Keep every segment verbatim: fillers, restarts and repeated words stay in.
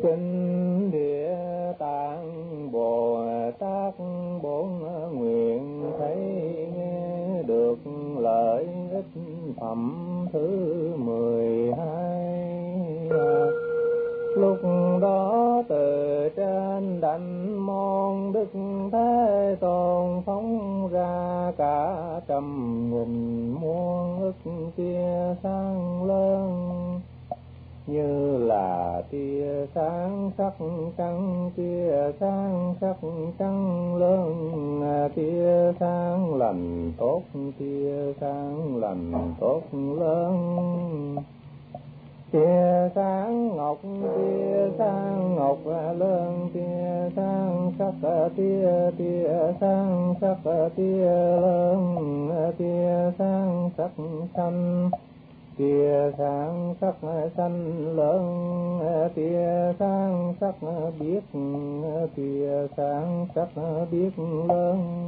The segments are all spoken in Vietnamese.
Kinh Địa Tạng Bồ Tát bốn nguyện thấy nghe được lợi ích phẩm thứ mười hai. Lúc đó từ trên đảnh môn Đức Thế Tôn phóng ra cả trăm nghìn muôn ức tia sáng lớn, như là tia sáng sắc trắng, tia sáng sắc trắng lớn, tia sáng lành tốt, tia sáng lành tốt lớn, tia sáng ngọc, tia sáng ngọc lớn, tia sáng sắc, tia tia sáng sắc tia lớn, tia sáng sắc xanh, tia sáng sắc xanh lớn, tia sáng sắc biếc, tia sáng sắc biếc lớn,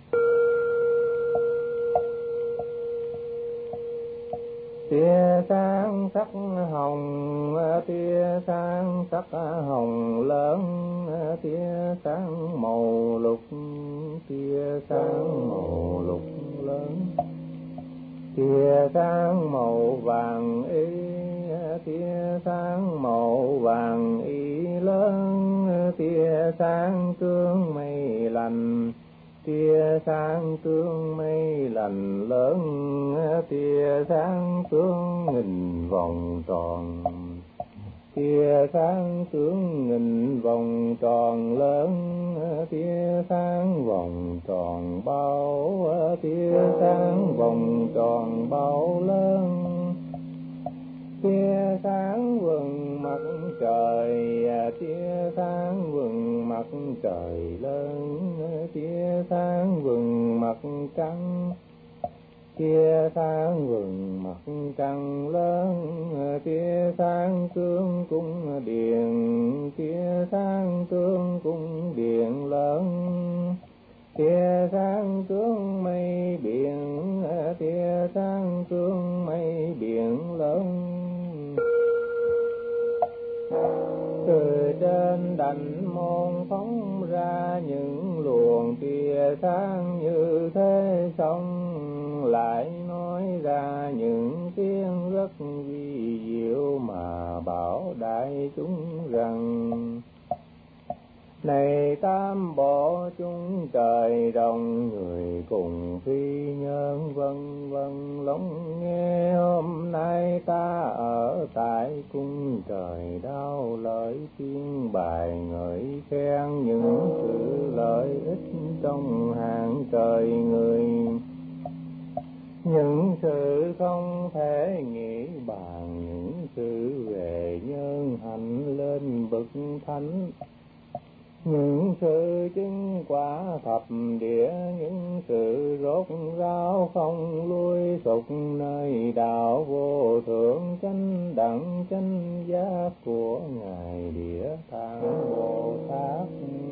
tia sáng sắc hồng, tia sáng sắc hồng lớn, tia sáng màu lục, tia sáng màu lục lớn, tia sáng màu vàng y, tia sáng màu vàng y lớn, tia sáng tương mây lành, tia sáng tương mây lành lớn, tia sáng tương nghìn vòng tròn, tia sáng tướng nghìn vòng tròn lớn, tia sáng vòng tròn bao, tia sáng vòng tròn bao lớn, tia sáng vầng mặt trời, tia sáng vầng mặt trời lớn, tia sáng vầng mặt trăng, tia sáng vầng mặt trăng lớn, tia sáng tương cung điện, tia sáng tương cung điện lớn, tia sáng tương mây biển, tia sáng tương mây biển lớn. Từ trên đảnh môn phóng ra những luồng tia sáng như thế, xong lại nói ra những tiếng rất vi diệu mà bảo đại chúng rằng: này tam bộ chúng trời đồng, người cùng phi nhân vân vân lắng nghe. Hôm nay ta ở tại cung trời đau lợi tiên bài ngợi khen những sự lợi ích trong hàng trời người, những sự không thể nghĩ bàn, những sự về nhân hạnh lên bậc thánh, những sự chứng quả thập địa, những sự rốt ráo không lui sục nơi đạo vô thượng chánh đẳng chánh giác của ngài Địa Tạng Bồ Tát.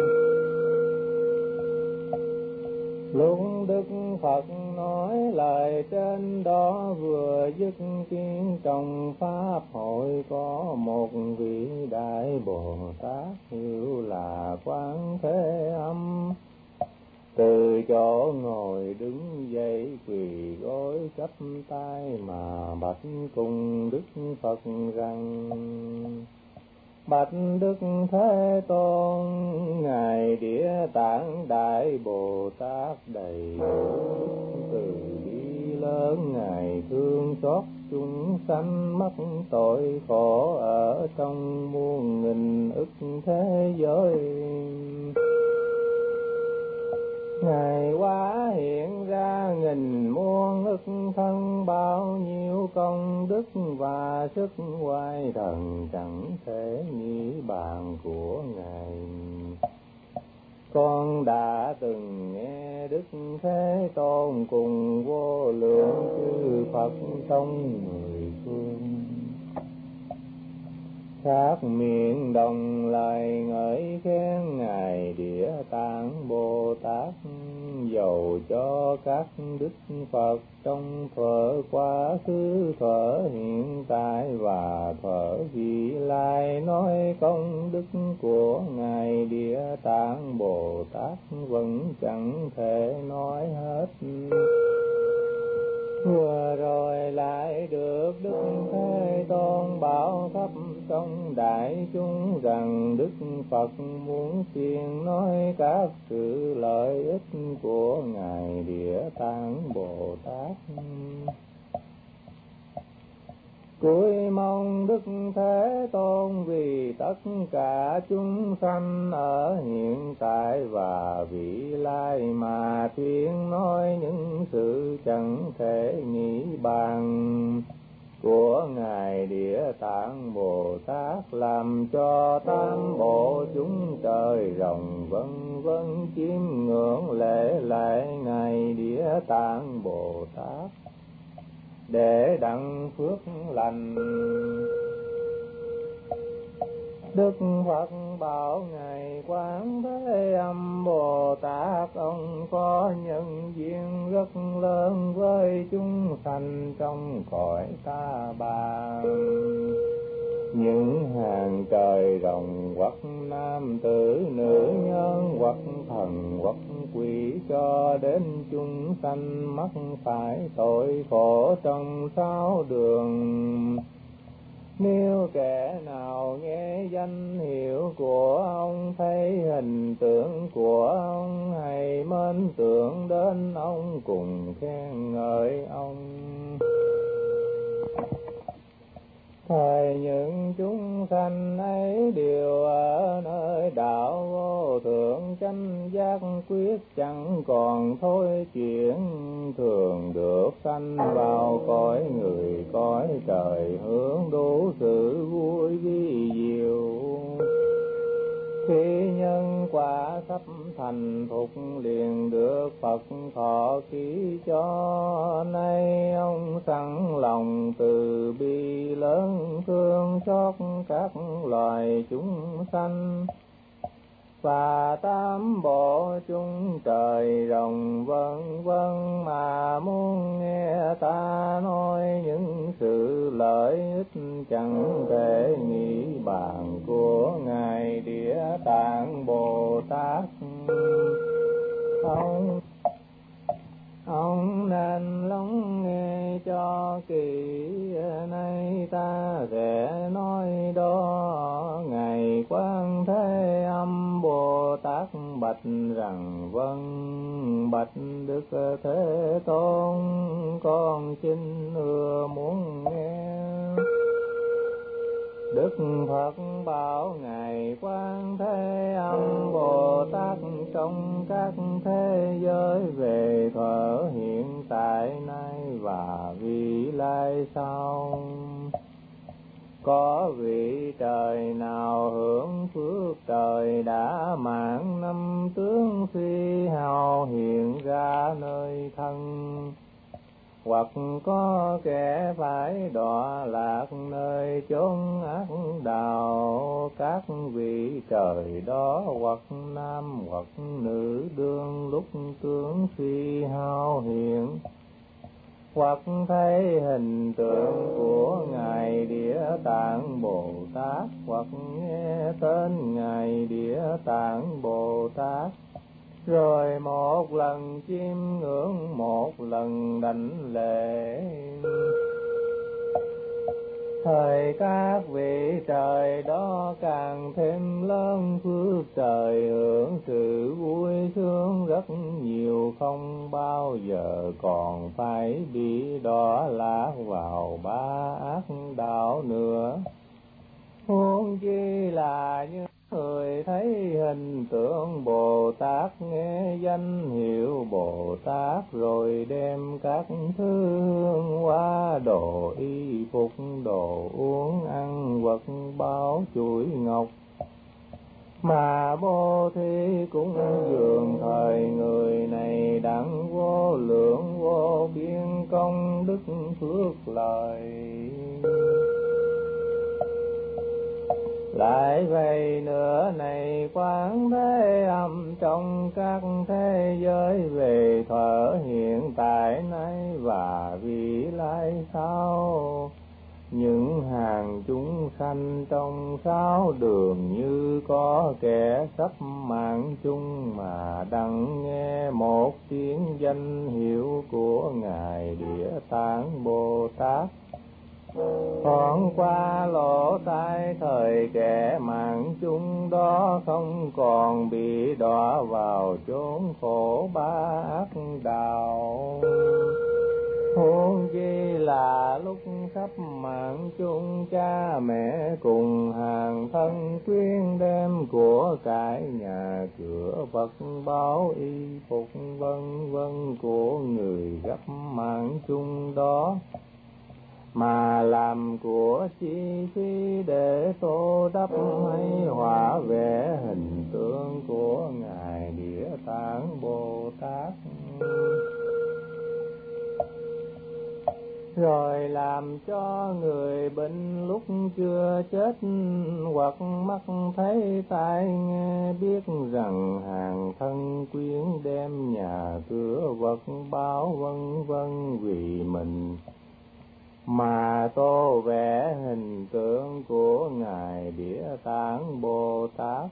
Lúc Đức Phật nói lời trên đó vừa dứt tiếng, trong pháp hội có một vị đại Bồ Tát hiệu là Quán Thế Âm, từ chỗ ngồi đứng dậy quỳ gối chắp tay mà bạch cùng Đức Phật rằng: bạch Đức Thế Tôn, ngài Địa Tạng Đại Bồ Tát đầy đủ từ bi lớn, ngài thương xót chúng sanh mắc tội khổ ở trong muôn nghìn ức thế giới. Ngài hóa hiện ra nghìn muôn ức thân, bao nhiêu công đức và sức oai thần chẳng thể nghĩ bàn của ngài. Con đã từng nghe Đức Thế Tôn cùng vô lượng chư Phật trong mười phương Các miệng đồng lời ngợi khen ngài Địa Tạng Bồ Tát, dầu cho các đức Phật trong thuở quá khứ, thuở hiện tại và thuở vị lai nói công đức của ngài Địa Tạng Bồ Tát vẫn chẳng thể nói hết. Vừa rồi lại được Đức Thế Tôn bảo khắp trong đại chúng rằng Đức Phật muốn truyền nói các sự lợi ích của ngài Địa Tạng Bồ Tát. Cúi mong Đức Thế Tôn vì tất cả chúng sanh ở hiện tại và vị lai mà thuyết nói những sự chẳng thể nghĩ bàn của ngài Địa Tạng Bồ Tát, làm cho tam bộ chúng trời rồng vân vân chiêm ngưỡng lễ lại ngài Địa Tạng Bồ Tát để đặng phước lành. Đức Phật bảo ngài Quán Thế Âm Bồ Tát, ông có nhân duyên rất lớn với chúng sanh trong cõi ta bà. Những hàng trời rồng hoặc nam tử nữ nhân hoặc thần hoặc quỷ, cho đến chúng sanh mắc phải tội khổ trong sáu đường. Nếu kẻ nào nghe danh hiệu của ông, thấy hình tượng của ông, hay mến tưởng đến ông cùng khen ngợi ông, thời những chúng sanh ấy đều ở nơi đạo vô thượng chánh giác quyết, chẳng còn thôi chuyện thường được sanh vào cõi người cõi trời, hưởng đủ sự vui vi diệu. Khi nhân quả sắp thành thục liền được Phật thọ ký cho, nay ông sẵn lòng từ bi lớn thương xót các loài chúng sanh, và tám bộ chúng trời rồng vân vân mà muốn nghe ta nói những sự lợi ích chẳng thể nghĩ bàn của ngài Địa Tạng Bồ Tát. Ông Ông nên lắng nghe cho kỹ, nay ta sẽ nói đó. Ngài Quán Thế Âm Bồ Tát bạch rằng: vâng, bạch Đức Thế Tôn, con xin ưa muốn nghe. Đức Phật bảo ngài Quán Thế Âm Bồ Tát, trong các thế giới về thuở hiện tại nay và vị lai sau, có vị trời nào hưởng phước trời đã mãn năm tướng phi hào hiện ra nơi thân, hoặc có kẻ phải đọa lạc nơi chốn ác đạo. Các vị trời đó hoặc nam hoặc nữ đương lúc tướng phi hao hiện, hoặc thấy hình tượng của ngài Địa Tạng Bồ Tát, hoặc nghe tên ngài Địa Tạng Bồ Tát, rồi một lần chiêm ngưỡng, một lần đảnh lễ. Thời các vị trời đó càng thêm lớn phước trời, hưởng sự vui sướng rất nhiều, không bao giờ còn phải bị đọa lạc vào ba ác đạo nữa. Huống chi là như người thấy hình tượng Bồ Tát, nghe danh hiệu Bồ Tát, rồi đem các thứ hương hoa, đồ y phục, đồ uống ăn, vật báo chuỗi ngọc, mà bố thí cũng dường thời người này đặng vô lượng vô biên công đức phước lợi. Lại vậy nữa này quán thế âm trong các thế giới về thuở hiện tại nay và vị lai sau, những hàng chúng sanh trong sáu đường như có kẻ sắp mạng chung mà đặng nghe một tiếng danh hiệu của Ngài Địa Tạng Bồ Tát. Còn qua lỗ tai thời kẻ mạng chung đó không còn bị đọa vào chốn khổ ba ác đạo. Huống chi là lúc sắp mạng chung cha mẹ cùng hàng thân quyến đem của cải nhà cửa vật báo y phục vân vân của người gấp mạng chung đó, mà làm của chi phí để tô đắp hay họa vẽ hình tượng của Ngài Địa Tạng Bồ Tát, rồi làm cho người bệnh lúc chưa chết hoặc mắt thấy tai nghe biết rằng hàng thân quyến đem nhà cửa vật báo vân vân vì mình mà tô vẽ hình tượng của Ngài Địa Tạng Bồ Tát.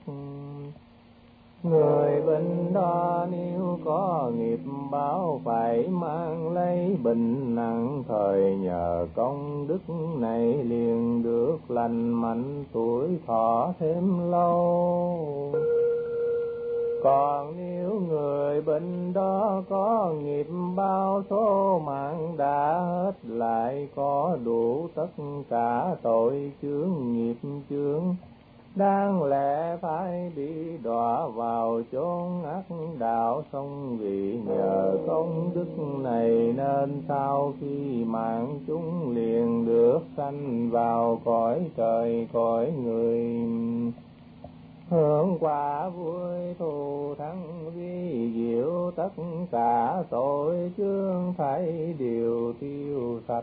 Người bệnh đó nếu có nghiệp báo phải mang lấy bệnh nặng, thời nhờ công đức này liền được lành mạnh tuổi thọ thêm lâu. Còn nếu người bệnh đó có nghiệp báo số mạng đã hết, lại có đủ tất cả tội chướng nghiệp chướng, đáng lẽ phải bị đọa vào chốn ác đạo, song vì nhờ công đức này nên sau khi mạng chúng liền được sanh vào cõi trời cõi người, hưởng quả vui thù thắng vi diệu, tất cả tội chướng phải đều tiêu sạch.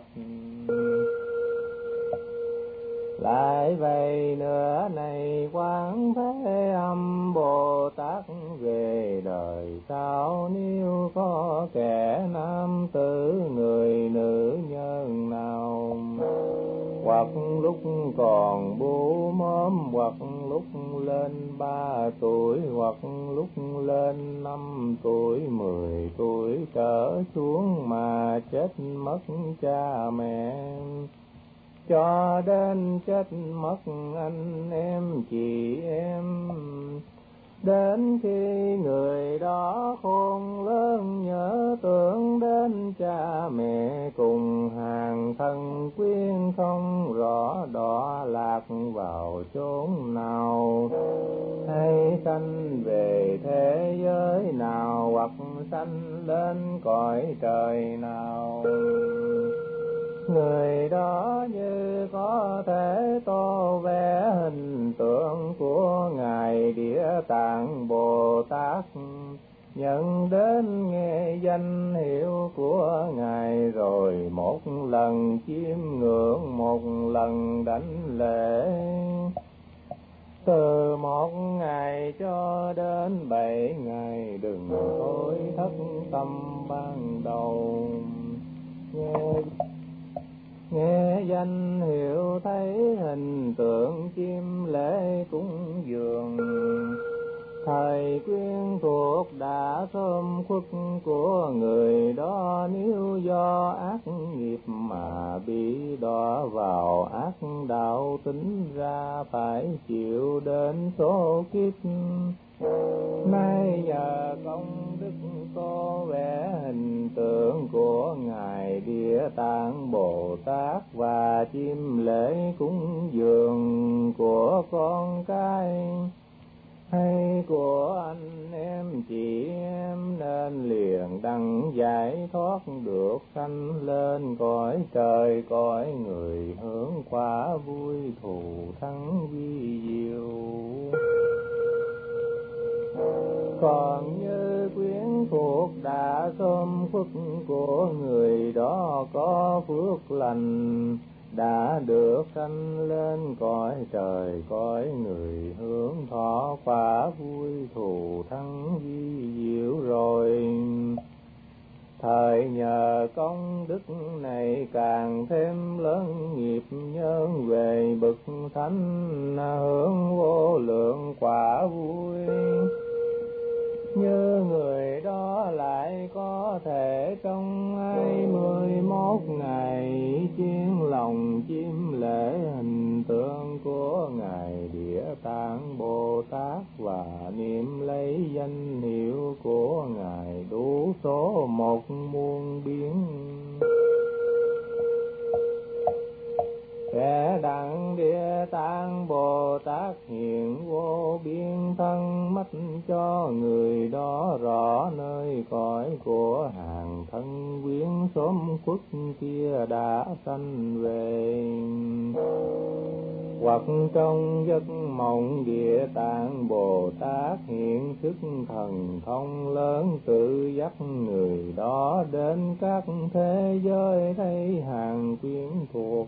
Lại vậy nữa này quán thế âm Bồ Tát về đời sau, nếu có kẻ nam tử người nữ nhân nào, hoặc lúc còn bú mớm, hoặc lúc lên ba tuổi, hoặc lúc lên năm tuổi, mười tuổi trở xuống mà chết mất cha mẹ, cho đến chết mất anh em chị em, đến khi người đó khôn lớn nhớ tưởng đến cha mẹ cùng hàng thân quyến, không rõ đọa lạc vào chốn nào, hay sanh về thế giới nào, hoặc sanh lên cõi trời nào. Người đó như có thể tô vẽ hình tượng của Ngài Địa Tạng Bồ Tát, nhận đến nghe danh hiệu của Ngài, rồi một lần chiêm ngưỡng, một lần đảnh lễ, từ một ngày cho đến bảy ngày, đừng thôi thất tâm ban đầu. Nghe Nghe danh hiệu thấy hình tượng chim lễ cúng dường, thời quyến thuộc đã sớm khuất của người đó, nếu do ác nghiệp mà bị đọa vào ác đạo, tính ra phải chịu đến số kiếp. Nay nhờ công đức tô vẽ hình tượng của Ngài Địa Tạng Bồ Tát, và chim lễ cúng dường của con cái hay của anh em chị em, nên liền đặng giải thoát được sanh lên cõi trời cõi người, hưởng quả vui thù thắng vi diệu. Còn như quyến thuộc đã sớm phước của người đó có phước lành, đã được sanh lên cõi trời cõi người, hướng thọ quả vui thù thắng vi diệu rồi. Thời nhờ công đức này càng thêm lớn nghiệp nhân, về bậc thánh hưởng vô lượng quả vui. Như người đó lại có thể trong hai mươi mốt ngày chuyên lòng chiêm lễ hình tượng của Ngài Địa Tạng Bồ Tát, và niệm lấy danh hiệu của Ngài đủ số một muôn biến. Kẻ đặng Địa Tạng Bồ Tát hiện vô biên thân, mắt cho người đó rõ nơi cõi của hàng thân quyến xóm khuất kia đã sanh về. Hoặc trong giấc mộng Địa Tạng Bồ Tát hiện sức thần thông lớn, tự dắt người đó đến các thế giới thấy hàng quyến thuộc.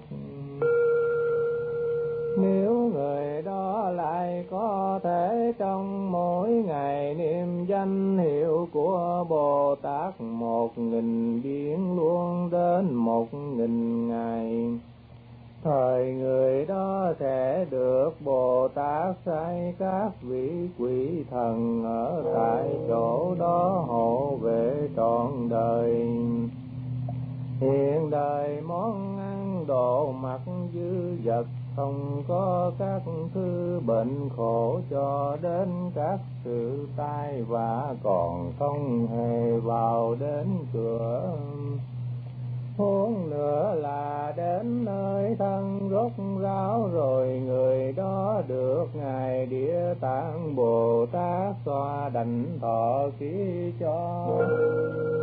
Nếu người đó lại có thể trong mỗi ngày niệm danh hiệu của Bồ Tát một nghìn biến luôn đến một nghìn ngày, thời người đó sẽ được Bồ Tát sai các vị quỷ thần ở tại chỗ đó hộ vệ trọn đời. Hiện đời món ăn đồ mặc dư dật, không có các thứ bệnh khổ cho đến các sự tai vạ, còn không hề vào đến cửa. Huống nữa là đến nơi thân rốt ráo rồi, người đó được Ngài Địa Tạng Bồ Tát xoa đảnh thọ ký cho.